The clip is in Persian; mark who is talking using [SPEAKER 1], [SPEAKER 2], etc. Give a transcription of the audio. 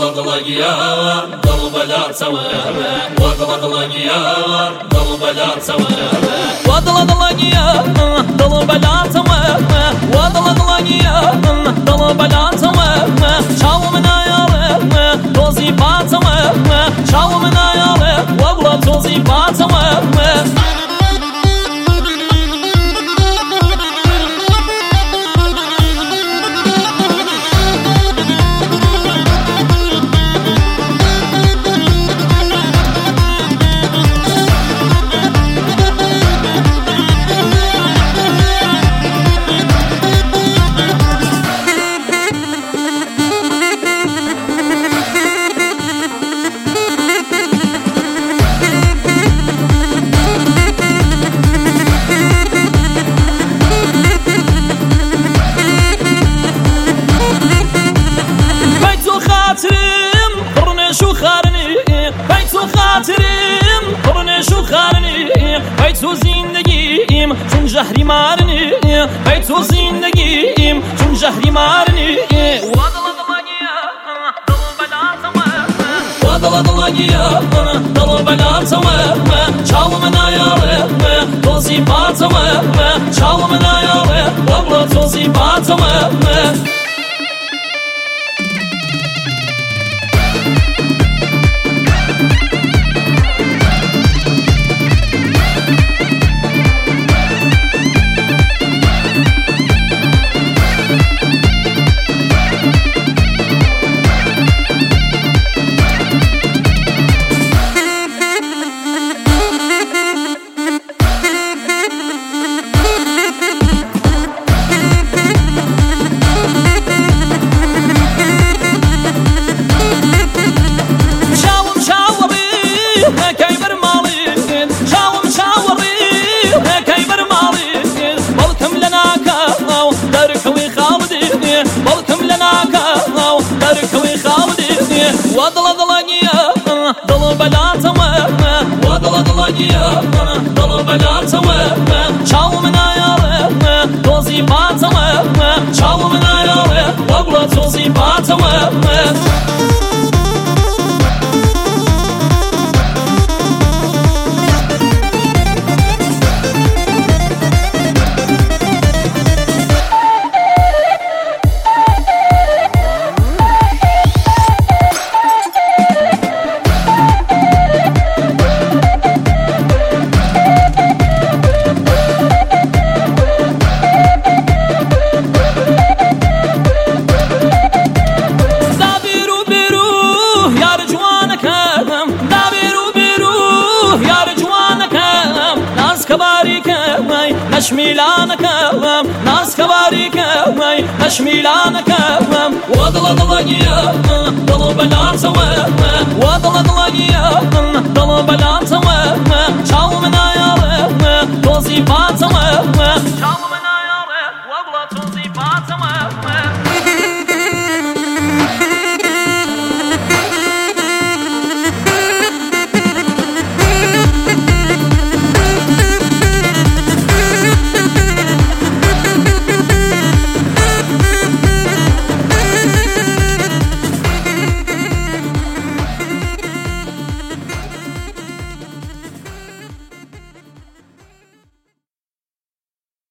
[SPEAKER 1] وضلقيا ضل بلا سوا وضلقيا ضل بلا سوا
[SPEAKER 2] وضلقيا ضل بلا سوا وضلقيا ضل بلا سوا شاو منا يا توزي باتوا شاو منا يا وبلا توزي باتوا تو زندگیم چون جهری مارنی تو زندگیم چون جهری مارنی وضلقيا ضل بلا سوا شاو منا يا توزي باتوا شاو منا يا وبلا توزي باتوا وضلقيا ضل بلا سوا وضلقيا ضل بلا سوا شاو منا يا توزي باتوا شاو منا يا وبلا توزي باتوا نشميلانك ناس كباريك نشميلانك وضلقيا ضل بلا سوا وضلقيا ضل بلا سوا شاو منا يا توزي باتوا